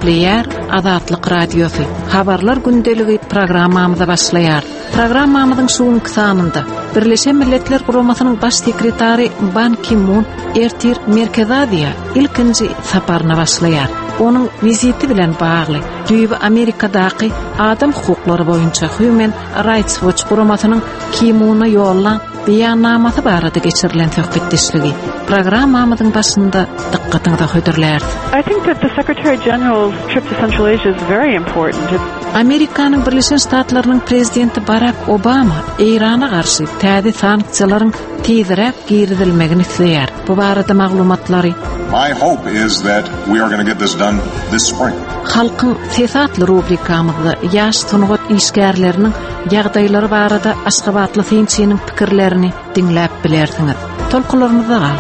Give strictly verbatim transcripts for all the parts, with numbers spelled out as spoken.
Nükleer Azatlyk Radiosu. Habarlar gündeligi programmamyza başlaýar. Programmamyzyň soňky sanynda Birleşen Milletler Guramasynyň baş sekretary Ban Ki-moon ertir Merkezadiýa ilkinji saparyna başlaýar. Onun viziti bilen bagly Düýbi Amerikadaky adam hukuklary boýunça Human Rights Watch Guramasynyň Ki-moona ýollanan beýannamasy barada geçirilen söhbetdeşligi programmamyzyň başynda dikkatiňizi höderler. I think that the Secretary General's trip to Central Asia is very important. Amerikanyň Birleşen Ştatlarynyň prezidenti Barack Obama Irana garşy täze sanksiýalaryň tezirek giridilmegini isleýär. Bu barada maglumatlary My hope is that we are going to get this done this spring. Halkyň sesatly rubrikamyzda ýaş tunugat işgärleriniň ýagdaýlary barada Aşgabatly Finçiniň pikirlerini dinläp bilersiňiz. Tolkularymyza gal.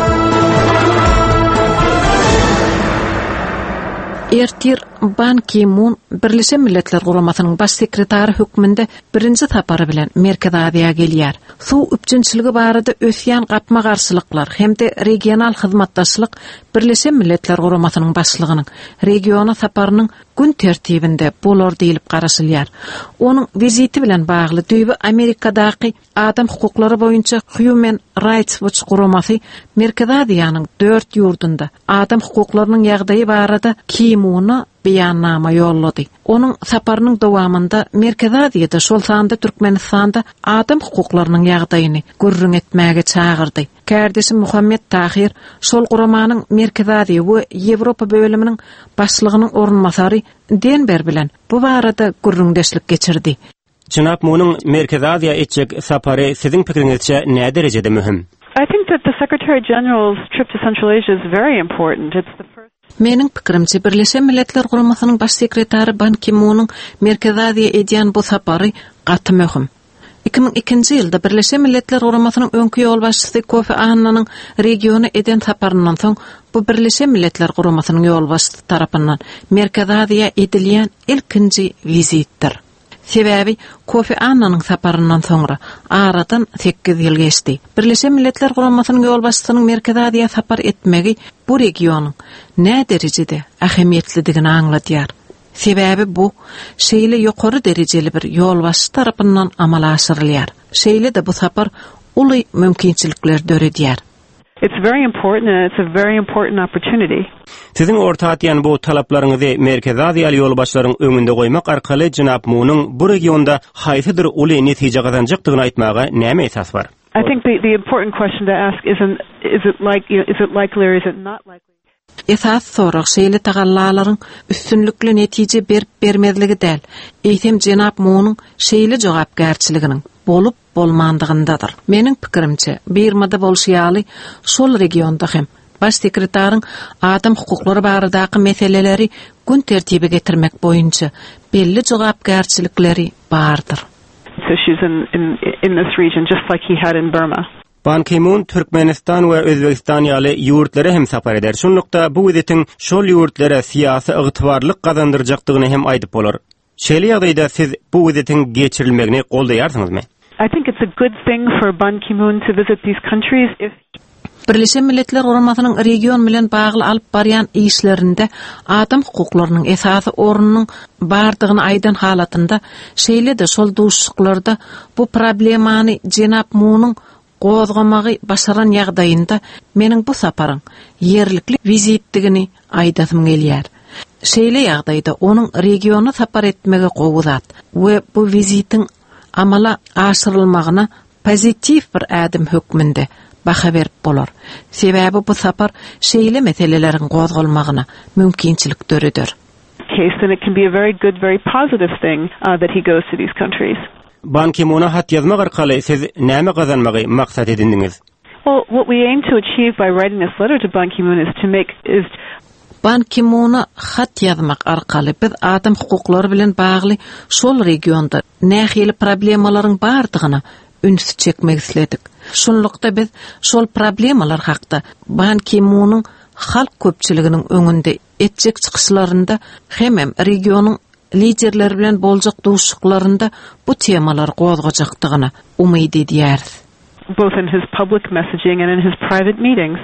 Ertir Ban Ki-moon Birleşen Milletler Guramasynyň baş sekretary hökmünde birinji tapary bilen Merkezadiýa gelýär. Su üçinçiligi barada ösýän gapma garşylyklar hemde regional hyzmatdaşlyk Birleşen Milletler Guramasynyň başlygynyň regiona saparynyň gün tertibinde bolar diýilip garaşylýar. Onuň viziti bilen bagly Düýbi Amerikadaky adam hukuklary boýunça Human Rights Watch Guramasy Merkezadiýanyň dört ýurdunda adam hukuklarynyň ýagdaýy barada Ki-moona beýannama ýollady. Onuň saparynyň dowamında Merkezadiýada şol sanda Türkmenistanda adam hukuklarynyň ýagdaýyny görrüň etmäge çagyrdy. Kärdeşi Muhammed Tahir şol guramanyň Merkezadiýa we Ýewropa bölüminiň başlygynyň orunmasary Denber bilen bu barada görrüňdeşlik geçirdi. Jynap munyň Merkezadiýa etjek sapary siziň pikiriňizçe näme derejede mühim? I think that the Secretary General's trip to Central Asia is very important. It's the first Meniň pikirimçe Birleşen Milletler Guramasynyň baş sekretary Ban Ki-moonyň Merkezadiýa edýän bu sapary gaty möhüm. iki bin ikinji ýylda Birleşen Milletler Guramasynyň öňkü ýol başçysy Kofi Annanyň regiona eden saparyndan soň bu Birleşen Milletler Guramasynyň ýol başçysy tarapyndan Merkezadiýa edilýän ilkinji vizitdir. Sebebi Kofi Annanyň saparyndan soňra aradan sekiz ýyl geçdi. Birleşen Milletler Guramasynyň ýol başçysynyň Merkezadiýa sapar etmegi bu regionyň näme derejede ähemiýetlidigini aňlatýar. Sebebi bu şeýle ýokary derejeli bir ýol başçy tarapyndan amala aşyrylýar. Şeýle de bu sapar uly mümkinçilikler döredýär. It's very important and it's a very important opportunity. Siziň orta atýan bu talaplaryňyzy Merkezadiýaly ýolbaşlaryň öňünde goýmak arkaly Jynap Moonyň bu regionda haýsydyr uly netije gazanjakdygyny aýtmaga näme esas bar? I think the the important question to ask isn't is it like you know, is it likely or is it not likely? Esas sorak şeýle tagallalaryň üstünlikli netije berip bermezligi däl. Eýtem Jynap Moonyň şeýle jogapkärçiliginiň bolup bolmandygyndadyr. Meniň pikirimçe, Birmada bolşýaly şol regionda hem baş sekretariň adam hukuklary baradaky meseleleri gün tertibe getirmek boýunça belli jogapkärçilikleri bardyr. Issues in in in this region just like he had in Burma. Ban Ki-moon Türkmenistan we Özbekistan ýaly ýurtlary hem sapar eder. Şonlukda bu wizitiň şol ýurtlara syýasy ygtybarlyk gazandyrjakdygyny hem aýdyp bolar. Şeýle ýagdaýda siz bu wizitiň geçirilmegini goldaýarsyňyzmy? I think it's a good thing for Ban Ki-moon to visit these countries if Birleşen Milletler Guramasynyň region bilen bagly alyp barýan işlerinde adam hukuklarynyň esasy orunynyň bardygyny aýdan halatynda şeýle de şol duşluklarda bu problemany Jynap Moonyň gozgamagy başaran ýagdaýynda meniň bu saparyň ýerlikli vizitdigini aýdasym gelýär. Şeýle ýagdaýda onuň regiona sapar etmegi gowuzat we bu vizitiň amala aşyrylmagyna pozitiv bir ädim hökmünde baha berip bolar. Sebebi bu sapar şeýle meseleleriň gozgalmagyna mümkinçilik döredir. Case then it can be a very good, very positive thing uh, that he goes to these countries. Ban Ki-moona hat ýazmak arkaly siz näme gazanmagy maksat edindiňiz? Well, what we aim to achieve by writing this letter to Ban Ki-moon is to make is Ban Ki-moona hat ýazmak arkaly biz adam hukuklary bilen bagly şol regionda nähili problemalaryň bardygyna üns çekmek isledik. Şonlukda biz şol problemalar hakda Ban Ki-moonyň halk köpçiliginiň öňünde etjek çykyşlarynda hemem regionyň liderleri bilen boljak duşuklarynda bu temalar gozgajakdygyna umyt edýär. Both in his public messaging and in his private meetings.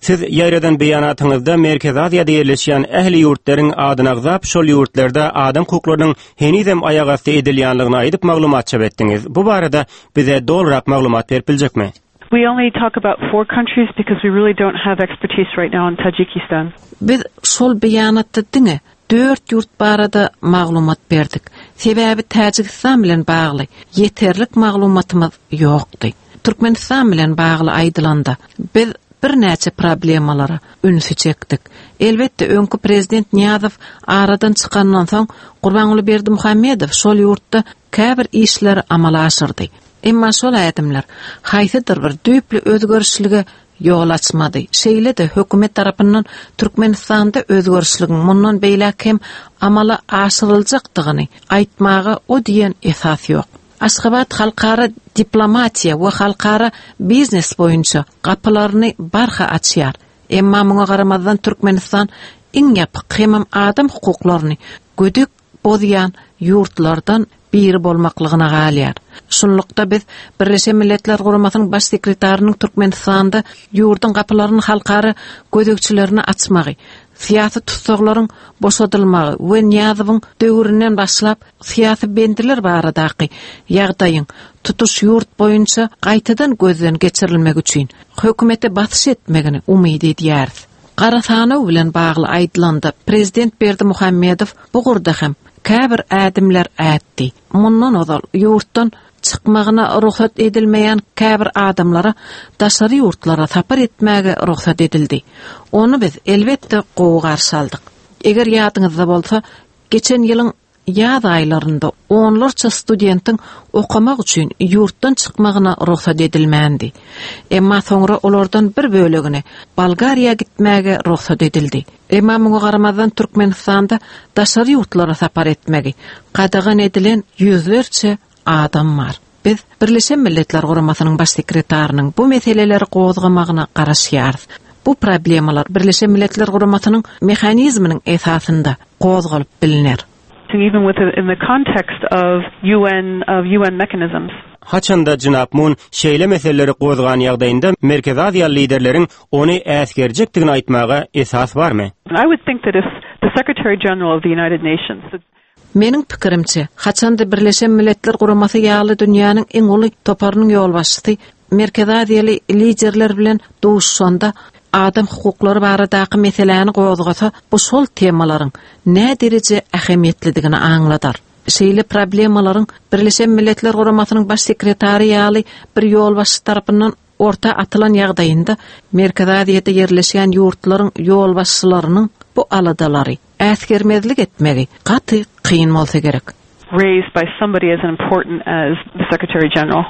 Siz ýaýradan beýanatyňyzda Merkez Aziýada ýerleşýän ähli ýurtlaryň adyna gyzap şol ýurtlarda adam hukuklarynyň henizem aýak asty edilýänligini aýdyp maglumat çap etdiňiz. Bu barada bize dolrak maglumat berip biljekmi? We only talk about four countries because we really don't have expertise right now in Tajikistan. Biz şol beýanatda diňe dört ýurt barada maglumat berdik. Sebäbi Tajikistan bilen bagly ýeterlik maglumatymyz ýokdy. Türkmenistan bilen bagly aýdylanda biz bir näçe problemalara ünsü çekdik. Elbetde öňkü prezident Niýazow aradan çykandan soň Gurbanuly Berdimuhammedow şol ýurtda käbir işleri amala aşyrdy. Emma şol ädimler haýsydyr bir düýpli özgörüşlige ýol açmady. Şeýle de hökümet tarapyndan Türkmenistanda özgörüşligiň mundan beýlek hem amala aşyryljakdygyny aýtmagy o diýen esas ýok. Aşgabat halkara diplomatiya we halkara biznes boýunça gapylaryny barha açýar. Emma muňa garamazdan Türkmenistan iň ýapyk hem adam hukuklaryny gödük bozýan ýurtlardan biri bolmaklygyna galýar. Şunlukda biz Birleşen Milletler Guramasynyň baş sekretarinyň Türkmenistanda ýurdun gapylaryny halkara gödükçilerine açmagy, siyasi tutsaklaryň boşadylmagy we Niýazowyň döwründen başlap siyasi bendiler baradaky ýagdaýyň tutuş ýurt boýunça gaýtadan gözden geçirilmek üçin hökümete batyş etmegini umyt edýär. Garasanow bilen bagly aýdylanda prezident Berdimuhammedow bu gurda hem käbir ädimler ätdi. Mundan ozal ýurtdan çykmagyna ruhsat edilmeýän käbir adamlara daşary ýurtlara sapar etmäge ruhsat edildi. Onu biz elbetde gowy garşy aldyk. Eger ýadyňyzda bolsa, geçen ýylyň ýaz aýlarynda onlarça studentiň okamak üçin ýurtdan çykmagyna ruhsat edilmändi. Emma soňra olardan bir bölegine Bolgariýa gitmäge ruhsat edildi. Emma muňa garamazdan Türkmenistanda daşary ýurtlara sapar etmegi gadagan edilen ýüzlerçe adam var. Biz Birleşen Milletler Guramasynyň baş sekretarinyň bu meseleleri gozgamagyna garaşýarys. Bu problemalar Birleşen Milletler Guramasynyň mehanizminiň esasynda gozgalyp bilinir. Even with in the context of U N of U N mechanisms. Haçanda Jynap Moon şeýle meseleleri gozgan ýagdaýynda Merkez Aziýa liderleriň ony äsgerjekdigini aýtmaga esas barmy? I would think that if the Secretary General of the United Nations. Meniň pikirimçe, haçanda Birleşen Milletler Guramasy ýaly dünýäniň iň uly toparynyň ýolbaşçysy Merkez Aziýaly liderler bilen duşşanda adam hukuklary baradaky meseleni gozgasa, bu şol temalaryň nä derece ähemiýetlidigini aňladar. Şeýle problemalaryň Birleşen Milletler Guramasynyň baş sekretary ýaly bir ýolbaşçy tarapyndan orta atylan ýagdaýynda Merkez Aziýada ýerleşýän ýurtlaryň ýolbaşçylarynyň bu aladalary äsgermezlik etmegi gaty kıyın bolsa gerek. Raised by somebody as important as the Secretary General.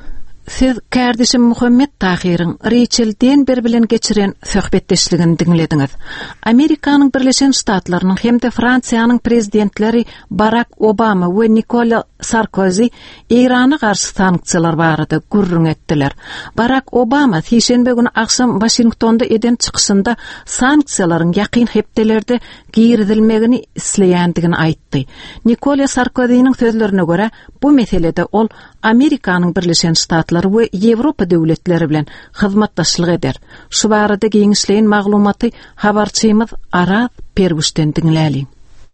Siz kardeşim Muhammed Tahir'in Rachel Denber bilen geçiren söhbetdeşligini dinlediňiz. Amerikanyň Birleşen Ştatlarynyň hem de Fransiýanyň prezidentleri Barack Obama we Nicolas Sarkozy Irana garşy sanksiýalar barada gurrun etdiler. Barack Obama şeýşembe güni akşam Washingtonda eden çykyşynda sanksiýalaryň ýakyn hepdelerde giridilmegini isleýändigini aýtdy. Nicolas Sarkozynyň sözlerine göre bu meselede ol Amerikanyň Birleşen Ştatlar we Ýewropa döwletleri bilen hyzmatdaşlyk eder. Şu barada giňişleýän maglumaty habarçymyz Aras Pergüşden dinläli.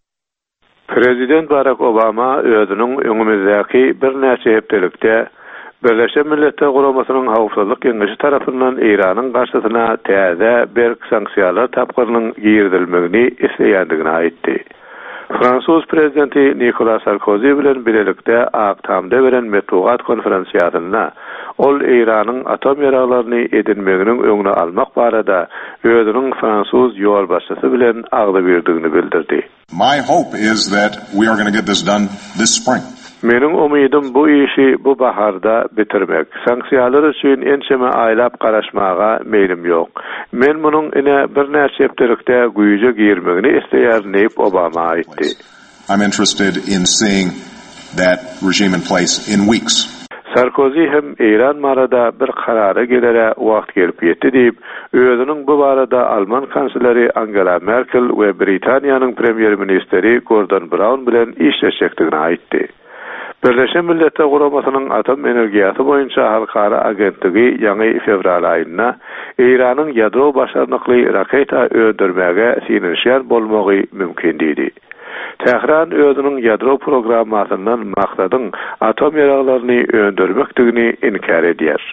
Prezident Barack Obama özüniň öňümizdäki bir näçe hepdelikde Birleşen Milletler Guramasynyň Hawpsuzlyk Keňeşi tarapyndan Iranyň garşysyna täze berk sanksiýalar tapgyrynyň giridilmegini isleýändigini aýtdy. Fransuz prezidenti Nicolas Sarkozy bilen birlikde Aktamda beren metbuat konferensiýasyna ol Iranyň atom ýaraglaryny edinmeginiň öňüne almak barada özüniň Fransuz ýolbaşçysy bilen agly berdigini bildirdi. My hope is that we are going to get this done this spring. Meniň umydım bu işi bu baharda bitirmek. Sanksiýalar üçin ençeme aýlap garaşmaga meýlim ýok. Men munyň ine bir näçe hepdelikde güýje girmegini isleýär diýip Obama aýtdy. I'm interested in seeing that regime in place in weeks. Sarkozy hem Iran marada bir karara gelere wagt gelip ýetdi diýip, özüniň bu barada Alman kansleri Angela Merkel we Britaniýanyň premier ministeri Gordon Brown bilen işleşekdigini aýtdy. Birleşen Milletler Guramasynyň atom energiýasy boýunça halkara agentligi ýaňy fevral aýynda Iranyň ýadro başarnykly raketa öldürmäge sinirşýär bolmagy mümkin diýdi. Tehran özüniň ýadro programmasyndan maksadyň atom ýaraglaryny öldürmekdigini inkar edýär.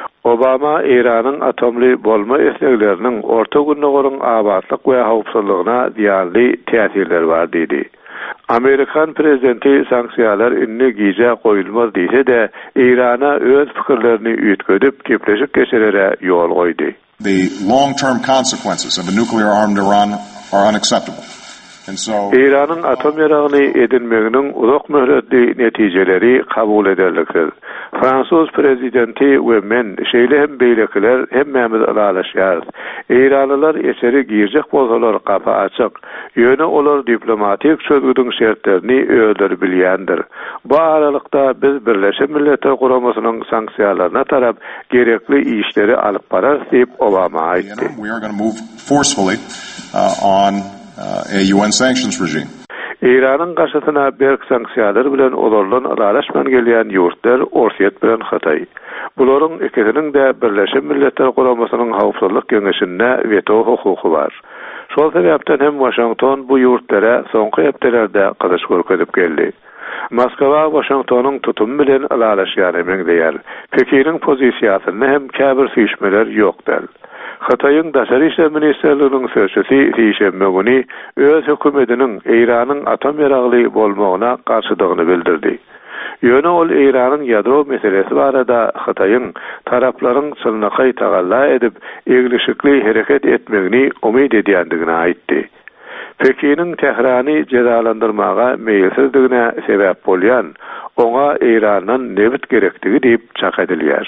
Obama Iranyň atomly bolma esnekleriniň orta günnägörüň abadlyk we hawpsuzlygyna diýanly täsirleri bar diýdi. Amerikan prezidenti sanksiýalar inni giýje goýulmaz diýse-de Irana öz pikirlerini üýtgedip gepleşik geçerere ýol goýdy. The long-term consequences of a nuclear-armed Iran are unacceptable. And so Iranyň atom ýaragyny edinmeginiň uzak möhletli netijeleri kabul ederlikdir. Fransuz prezidenti we men şeýle hem beýlekiler hemmemiz alaşýar. Iranylar eseri giýjek bolsalar gapy açyk. Ýöne olar diplomatik çözgüdüň şertlerini öýdür bilýändir. Bu aralykda biz Birleşen Milletler Guramasynyň sanksiýalaryna tarap gerekli işleri alyp barar diýip Obama aýtdy. we are going to move forcefully uh, on uh, a U N sanctions regime. Iranyň garşysyna berk sanksiýalar bilen olarlan aralaşman gelýän ýurtlar Orsiýet bilen Hatay. Bularyň ikisiniň de Birleşen Milletler Guramasynyň hawpsuzlyk geňeşinde veto hukuky bar. Şol sebäpden hem Washington bu ýurtlara soňky hepdelerde gyzyş görkezip geldi. Moskwa Washingtonyň tutumy bilen aralaşýany meňdeýär. Pekiniň pozisiýasyny hem käbir süýşmeler ýokdur. Hataýyň daşary işler ministrliginiň sözçüsi Şeýşembe güni öz hökümetiniň Iranyň atom ýaragly bolmagyna garşydygyny bildirdi. Ýöne ol Iranyň ýadro meselesi barada Hataýyň taraplaryň çylnakay tagalla edip eglişikli hereket etmegini umyt edýändigini aýtdy. Pekiniň Tehrany cezalandyrmaga meýilsizdigine sebäp bolýan, oňa Irandan nebit gerekdigi diýip çak edilýär.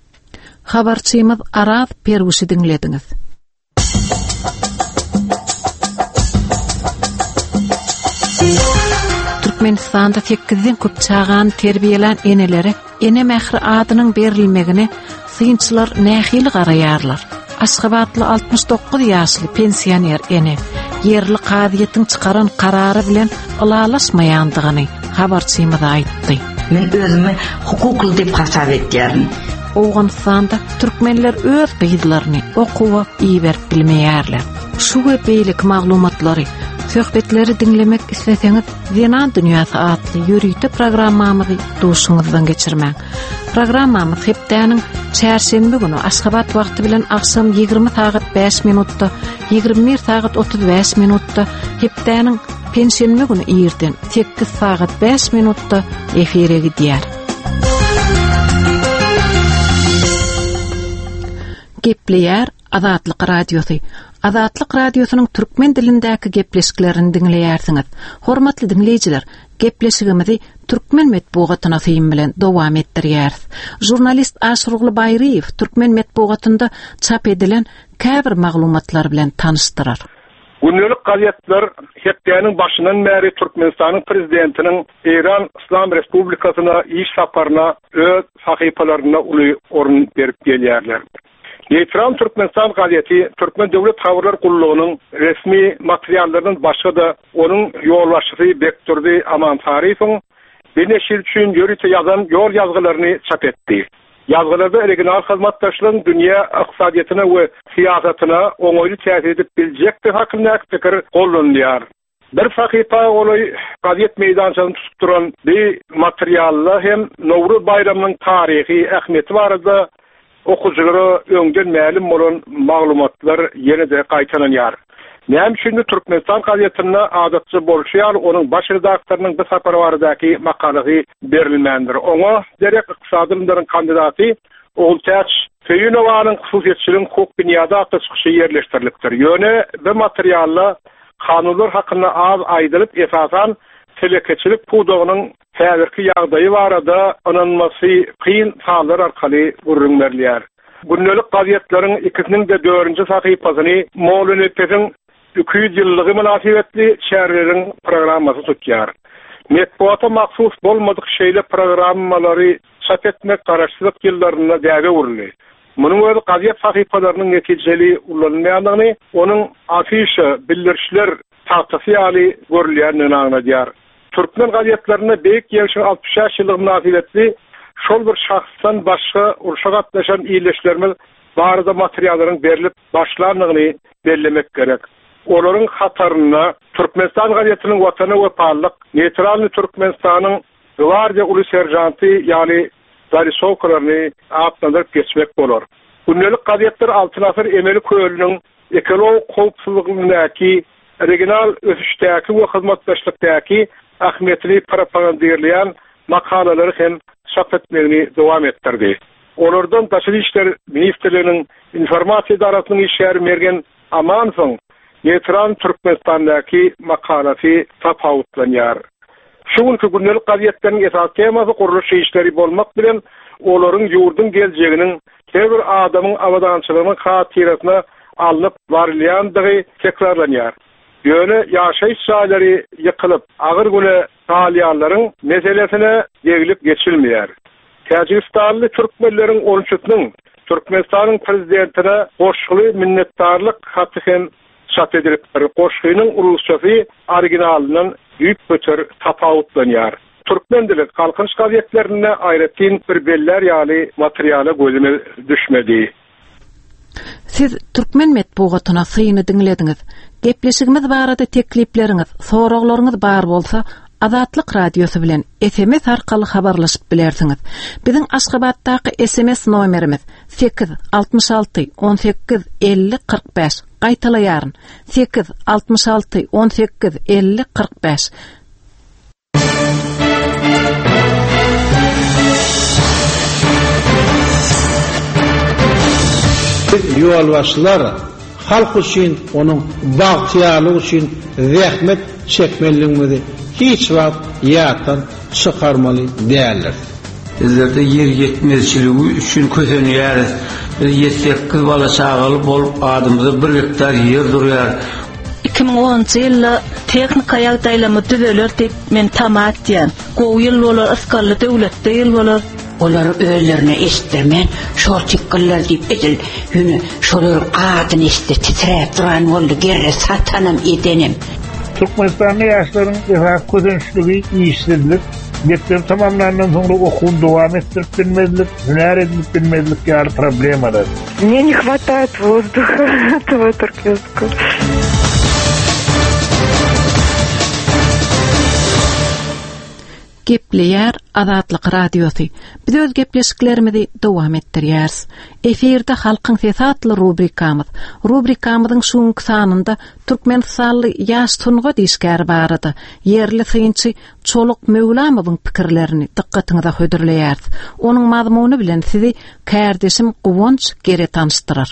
Habarçymyz Araz Perwuşy dinlediňiz. Türkmenistanda tekizden köp çağan terbiýelen eneleri ene mähri adynyň berilmegini synçylar nähili garaýarlar. Aşgabatly altmış dokuz ýaşly pensioner ene yerli qadiýetiň çykaran karary bilen ulalaşmaýandygyny habarçymyz aýtdy. Men özümi hukukly dep hasap etýärim. Awganystanda türkmenler öz gyýdlaryny okuwa iýerip bilmeýärler. Şu we beýlik maglumatlary, söhbetleri dinlemek isleseňiz, Zenan Dünýasy adly ýürüýte programmamyzy duşuňyzdan geçirmäň. Programmamyz hepdeniň çärşembe güni Aşgabat wagty bilen akşam ýygrimi saat beş minutda, ýygrimi bir saat otuz beş minutda, hepdeniň pensiýenme güni ýerden sekiz saat beş minutda efire gidýär. Gepleýär Azatlyk radiosu. Azatlyk radiosynyň türkmen dilindäki gepleşiklerini dinleýärsiňiz. Hormatly dinleýijiler, gepleşigimizi türkmen metbugatyna syň bilen dowam etdirýäris. Jurnalist Aşrugly Bayriýew türkmen metbugatynda çap edilen käbir maglumatlar bilen tanışdyrar. Günlük gazetler hepdeniň başyndan bäri Türkmenistanyň prezidentiniň Iran İslam Respublikasyna iş saparyna öz sahypalaryna uly orun berip gelýärler. Neytral Türkmenistan gazeti Türkmen Döwlet Habarlar Gullugynyň resmi materiallarynyň başga da onun ýolbaşçysy Bekturdy Aman Tarifoň bir neçe ýyl üçin ýörüte ýazan ýol ýazgylaryny çap etdi. Ýazgylarda regional hyzmatdaşlygyň dünýä ykdysadyýatyna we siýasatyna oňoýly täsir edip biljekdi hakynda pikir gollanýar. Bir sahypa olay gazet meýdançyny tutup duran bir materialla hem Nowruz bayramynyň taryhy ähmiýeti barada okujulara öňden mälim bolan maglumatlar ýene-de gaýtanýar. Näme üçin Türkmenistan gazetine adatçy bolşýar, onuň baş redaktorynyň bu sapary baradaky makalasy berilmendir. Oňa derek ykdysadylaryň kandidaty Oltaç Feýunowanyň hususiyetçiligiň hukuk dünýäde atçyky ýerleşdirilipdir. Ýöne bu materialla kanunlar hakynda az aýdylyp esasan telekeçilik pudogynyň häzirki ýagdaýy barada ananmasy kyn hallar arkaly görünmerler. Günlük gazetleriň ikisiniň de dördünji sahypasyny Mowlanypediň iki yüz ýyllygy münasibetli şäherleriň programmasy tutýar. Metbuata maksus bolmadyk şeýle programmalary çap etmek garaşsyzlyk ýyllaryna däge uruly. Munyň öz gazet sahypalarynyň netijeli ulanmaýandygyny, onuň afişa bildirişler tahtasy ýaly görülýändigini aňladýar. Türkmen gazetlerine beyik yaşın altmış yıllık münasibetli şol bir şahsdan başka uruşa gatnaşan iyileşlerimiz barada materyalların berilip başlanlığını bellemek gerek. Onların hatarına Türkmenistan gazetinin vatanı ve parlak, neytralni Türkmenistan'ın Gvardiya Ulu Serjantı yani Zarisovkalarını atlandırıp geçmek olur. Günlük gazetler altın asır emeli köylünün ekolog kovpsuzluğundaki, regional ösüşteki ve hizmetdaşlıktaki ahmetini propagandalayan makalaları hem çap etmelerini devam ettirdi. Onlardan Taşılı İşler Ministerliğinin informasyon idarasının işleri mergen Amansın Neytral Türkmenistan'daki makalası tapavutlanıyor. Şu günkü günlük gazetlerin esas teması kuruluş işleri bolmak bilen onların yurdun geleceğinin her bir adamın avadançılığının hatirasına alınıp varlayandığı tekrarlanıyor. Böyle yaşayış sahaları yıkılıp ağır güne sağlayanların meselesine devrilip geçilmiyor. Tacikistanlı Türkmenlerin oluşutunun Türkmenistan'ın prezidentine hoşgulu minnettarlık hatı hem çap edilip hoşgulunun ulusçası orijinalinin büyük bütür tapavutlanıyor. Türkmen dili kalkınış gazetlerine ayretin bir beller yani materyale gözüme düşmedi. Siz Türkmen metbuatına sıyını dinlediniz. Gepleşigimiz barada teklipleriniz, soraglaryňyz bar bolsa, Azatlyk radiosu bilen S M S arkaly habarlaşyp bilersiňiz. Biziň Aşgabatdaky S M S nomerimiz sekiz altmış alty on sekiz elli qırk beş. Gaýtalaýaryn sekiz altmış alty on sekiz elli qırk beş. Ýolbaşçylar halk üçin, onun bagtyýalygy üçin zähmet çekmeliligini hiç wagt ýatdan çykarmaly däldir. Bizlerde yer yetmezçiligi üçin kösenýäris. Yetsek kız bala çağaly bolup adamyza bir hektar yer durýar. iki bin onuncu ýylda teknika ýagdaýlamy düzeler diýip men tamat diýen. Gowy ýyl bolar, asgarly döwletde ýyl bolar. Olar öýlerine eşitdirmen, şol çykkylar diýip edil. Ýüne şolar adyny eşitdi, titrep duran boldy, gerre satanam edenim. Türkmenistan'da yaşların esas közençligi iyişsizlik, mektep tamamlandan sonra okuwun dowam etdirip bilmezlik, hüner edip bilmezlik ýaly problemalar. Мне не хватает воздуха этого туркменского. Gepleýär Azatlyk radiosu. Biz öz gepleşiklerimizi dowam etdirýäris. Eferde halkyň sesi adly rubrikamyz. Rubrikamyzyň şuňky sanynda Türkmenistanly ýaş tunga diýişgär barady. Yerli synçy Çoluk Mevlamowyň pikirlerini dikkatiňize hödürleýäris. Onuň mazmuny bilen sizi kärdeşim Gowunç gere tanıştyrar.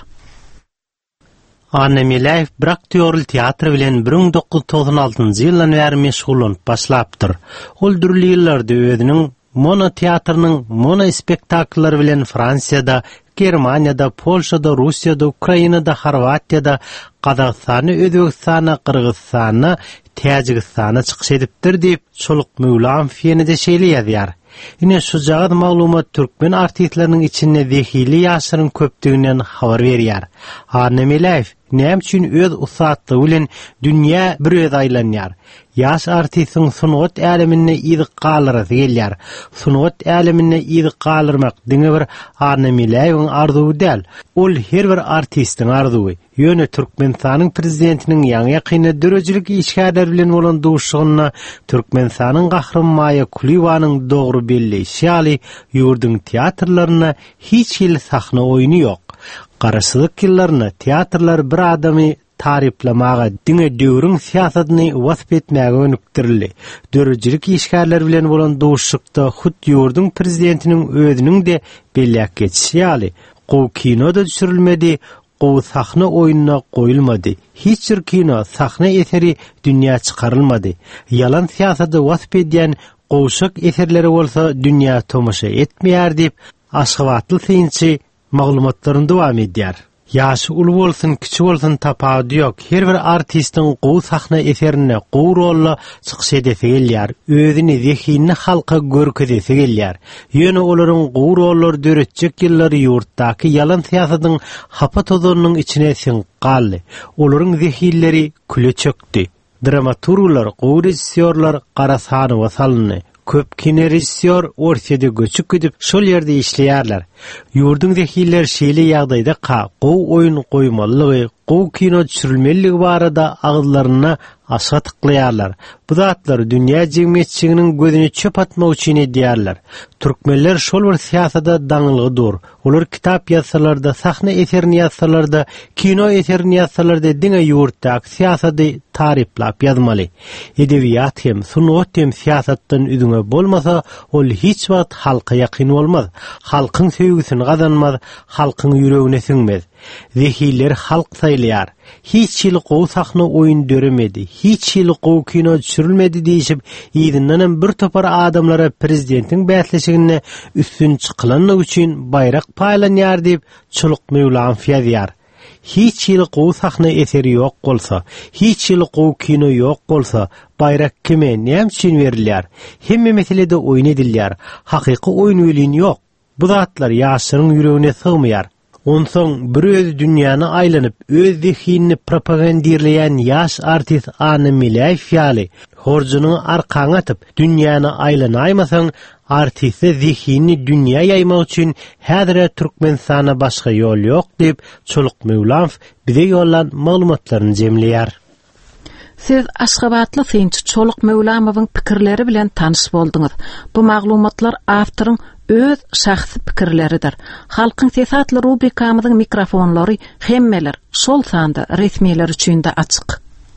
Anne Milayev Braktiyorul teatr bilen bir bin dokuz yüz toxsan altyncy ýyldan bäri meşgulanyp başlapdyr. Ol dürli ýyllarda özüniň mono teatrnyň mono spektakllary bilen Fransiýada, Germaniýada, Polşada, Russiýada, Ukrainada, Horwatiýada, Kazakstana, Özbekistana, Kyrgyzstana, Täjikistana çykyş edipdir diýip Çoluk Mevlam fiýenide şeýle ýazýar. Ine şu jagad maglumat türkmen artistleriniň içinde zehili ýaşlaryň köpdiginden habar berýär. Anne Milayev näme üçin öz usatlygy bilen dünýä bir öz aýlanýar. Ýaş artistiň sunugat älemine ýygyk galyrasy gelýär. Sunugat älemine ýygyk galyrmak diňe bir Anne Milayewiň arzuwy däl. Ol her bir artistiň arzuwy. Ýöne Türkmenistanyň prezidentiniň ýaňy ýakyny dörejilik işgärler bilen bolan duşugyna Türkmenistanyň gahrymany Kulivanyň dogry belleşi ýaly ýurdun teatrlaryna hiç ýyl sahna oýuny ýok. Garaşylyk ýyllaryna teatrlar bir adamy tariflamaga, diňe döwrüň siýasatyny wasp etmäge önükdirildi. Dörejilik işgärler bilen bolan duşukda hut ýurdun prezidentiniň özüniň de belläk geçişi ýaly gowy kinoda düşürilmedi. Gowy sahna oýunyna goýulmady. Hiç bir kino sahna eseri dünýä çykarylmady. Yalan siýasaty wasp edýän gowşak eserleri bolsa dünýä tomaşa etmeýär diýip Aşgabatly synçy maglumatlaryny dowam edýär. Ýaşy ul bolsun, kiçi bolsun tapady ýok. Her bir artistiň gowy sahna eserine gowy rolla çykyş edesi gelýär. Özüni zehini halka görkezesi gelýär. Ýöne olaryň gowy rollar döretjek ýyllary ýurtdaky yalan siýasatyň hapa tozonyň içine siňip galdy. Olaryň zehilleri küle çökdi. dramaturglar, rejissyorlar qarasany salny. Köp kine rejissyor ortada göçüp gidip şol yerde işleýärler. Ýurdun zehiller şeýle ýagdaýda ka, gow oýun goýmalygy, gow kino düşürilmeligi barada agzlaryna aşa tıklaýarlar. Bu zatlar dünýä jemgyýetçiliginiň gözüne çöp atmak üçin edýärler. Türkmenler şol bir siýasada daňylygydyr. Olar kitap ýazsalarda, sahna eserini ýazsalarda, kino eserini ýazsalarda diňe ýurtda siýasady taryplap ýazmaly. Edebiýat hem, sunat hem siýasatdan üdüňe bolmasa, ol hiç wagt halka ýakyn bolmaz. Halkyň sevgisini gazanmaz, halkyň ýüregine siňmez. Zehiller halk saýlýar. Hiç ýyl gow sahna oýun döremedi, hiç ýyl gow kino düşürilmedi diýip, ýygynyň bir topar adamlara prezidentiň bäsleşigine üstün çykylanmak üçin bayrak paýlanýar diýip çoluk Mevlam fiýadýar. Hiç ýyl gow sahna eseri ýok bolsa, hiç ýyl gow kino ýok bolsa, bayrak kime näme üçin berilýär? Hemme meselede oýun edilýär. Hakyky oýun welin ýok. Bu zatlar ýaşyryň ýüregine sygmaýar. Onsoň bir öz dünýäni aýlanyp, öz zehinini propagandirleýän ýaş artist Any Milaýew horjunyň arkaňa atyp, dünýäni aýlanaýmasaň, artiste zehinini dünýä ýaymak üçin häzir Türkmenistana başga ýol ýok diýip Çoluk Mevlam bize ýollan maglumatlaryny jemleýär. Siz Aşgabatly synçy Çoluk Mevlamowyň pikirleri bilen tanış bolduňyz. Bu maglumatlar awtoryň öz şahsy pikirleridir. Halkyň sesatly rubrikamyzyň mikrofonlary hemmeler şol sanda resmiler üçin de açyk.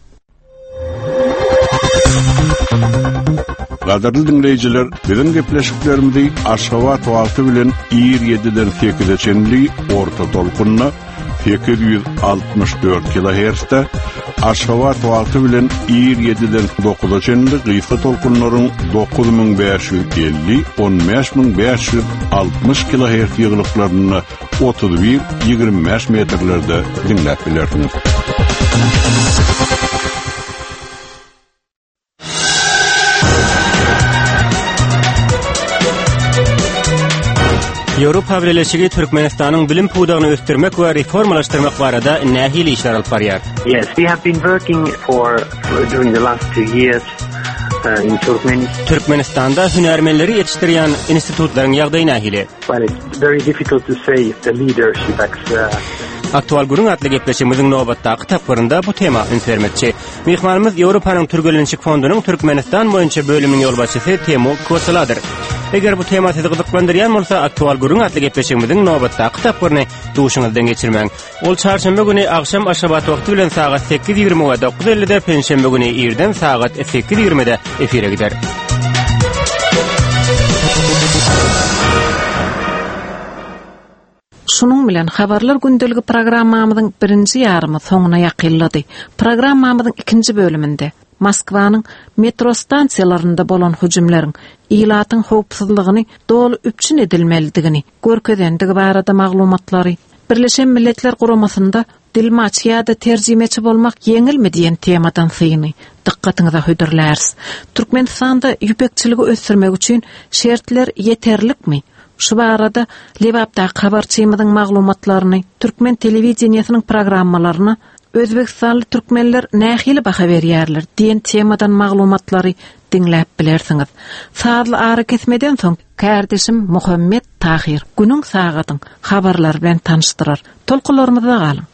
Gadarly dinleyijiler, biziň gepleşiklerimizi Aşgabat wagty bilen ýyr ýediden sekize çenli orta dolkunna sekiz yüz altmış dört kilohertz'te, Aşgabat wagty bilen ýyr ýediden dokuza çenli gysga dolkunlaryň dokuz ming beş yüz elli - on beş ming beş yüz altmış kilohertz ýygyrlyklaryny otuz bir ýygrimi beş metrlerde dinläp bilersiňiz. Ýewropa Birleşigi Türkmenistanyň bilim pudagyny östirmek we reformalaşdyrmak barada nähili işler alyp barýar. Yes, we have been working for, for during the last two years uh, in Turkmenistan. Türkmenistanda hünärmenleri ýetişdirýän institutlaryň ýagdaýy nähili? Well, it's very difficult to say if the leadership acts, uh, Aktual gurun atly gepleşigimiziň nobatdaky taplarynda bu tema ünsermetçi. Mehmanymyz Ýewropanyň Türkmençik fondunyň Türkmenistan boýunça bölüminiň ýolbaşçysy Temur Kosaladyr. Eger bu tema sizi gyzyklandyrýan bolsa, aktual gurun atly gepleşigimiziň nobatdaky taplaryny duşuňyzdan geçirmäň. Ol çarşamba güni akşam Aşgabat wagty bilen saat sekiz ýygrimi we dokuz ellide, penşembe güni ýerden saat sekiz ýygrimide efire gider. Şunun bilen habarlar gündeligi programmamyzyň birinji ýarymy soňuna ýakynlady. Programmamyzyň ikinji bölüminde Moskwanyň metro stansiýalarynda bolan hüjümleriň ilatyň howpsuzlygyny dolu üpçün edilmelidigini görkezendigi barada maglumatlary, Birleşen Milletler Guramasynda dilmaç ýa-da terjimeçi bolmak ýeňilmi diýen temadan syny dikkatiňize höderlärs. Türkmenistanda ýüpekçiligi ösdürmek üçin şertler ýeterlikmi? Şu barada Lewapda habarçymyzyň maglumatlaryny, Türkmen telewizioniýasynyň programmalaryny Özbekistanly türkmenler nähili baha berýärler diýen temadan maglumatlary dinläp bilersiňiz. Saatly ara kesmeden soň kardeşim Muhammed Tahir günüň sagatyň habarlar bilen tanışdyrar. Tolkularymyzda galyň.